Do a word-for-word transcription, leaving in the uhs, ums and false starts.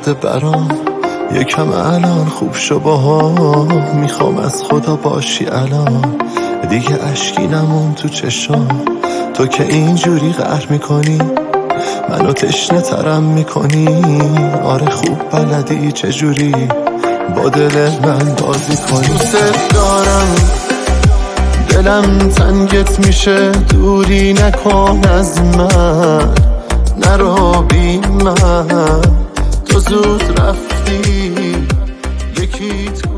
کرده برام. یکم الان خوب شو باها، میخوام از خدا باشی الان. دیگه اشکی نمون تو چشام، تو که اینجوری قهر میکنی منو تشنه ترم میکنی. آره خوب بلدی چجوری با دل من بازی کنی. دوست دارم دلم تنگت میشه، دوری نکن از من، نرو بی من. تو زود رفتی یکیت